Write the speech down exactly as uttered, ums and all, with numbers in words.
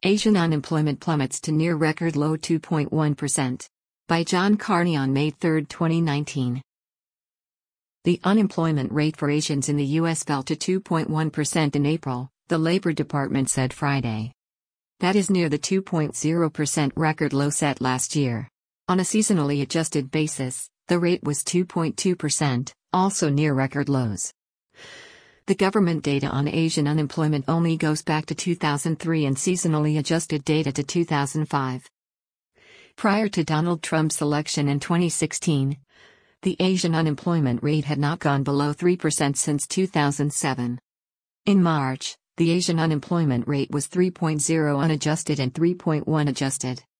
Asian unemployment plummets to near record low two point one percent. By John Carney on May third, twenty nineteen. The unemployment rate for Asians in the U S fell to two point one percent in April, the Labor Department said Friday. That is near the two point zero percent record low set last year. On a seasonally adjusted basis, the rate was two point two percent, also near record lows. The government data on Asian unemployment only goes back to two thousand three and seasonally adjusted data to two thousand five. Prior to Donald Trump's election in twenty sixteen, the Asian unemployment rate had not gone below three percent since two thousand seven. In March, the Asian unemployment rate was three point zero unadjusted and three point one adjusted.